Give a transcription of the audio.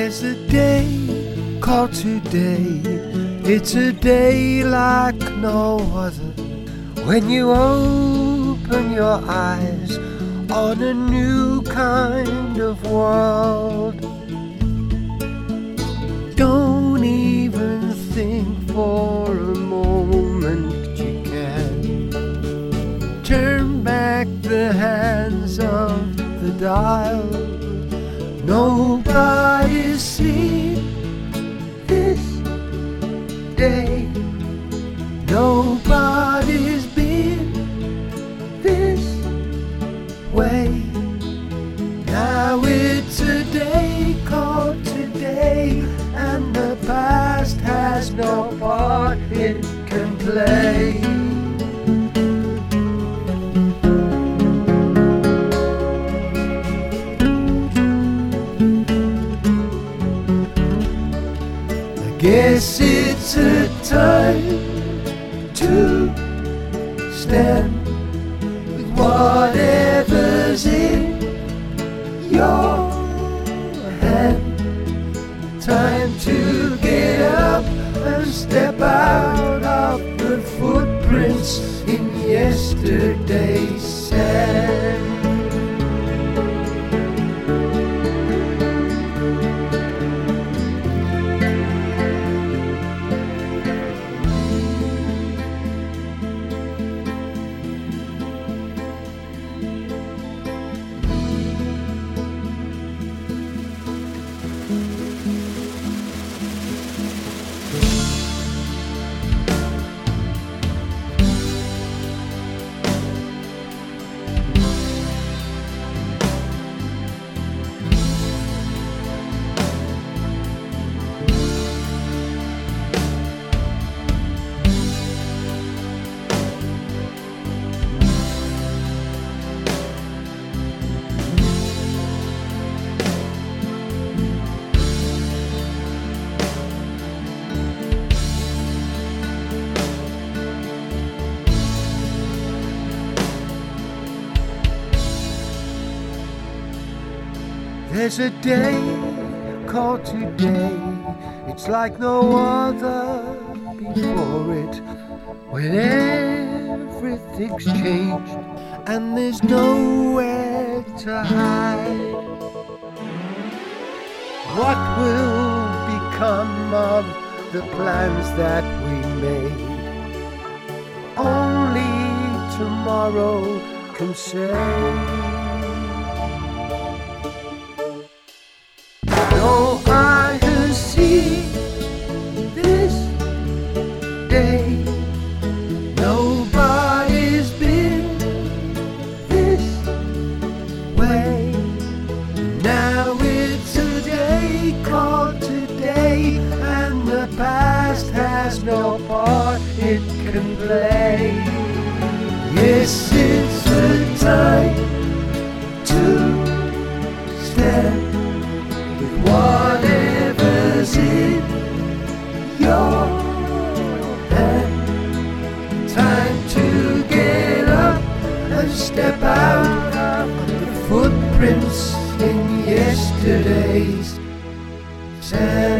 There's a day called today. It's a day like no other. When you open your eyes on a new kind of world, don't even think for a moment you can turn back the hands of the dial. Nobody's seen this day. Nobody's been this way. Now it's a day called today, and the past has no part it can play. Guess it's a time to stand with whatever's in your hand. Time to get up and step out of the footprints in yesterday's sand. There's a day called today. It's like no other before it, when everything's changed and there's nowhere to hide. What will become of the plans that we made? Only tomorrow can say. No eye has seen this day. Nobody's been this way. Now it's a day called today, and the past has no part it can play. Yes, it's the time to stand with whatever's in your hand. Time to get up and step out of the footprints in yesterday's sand.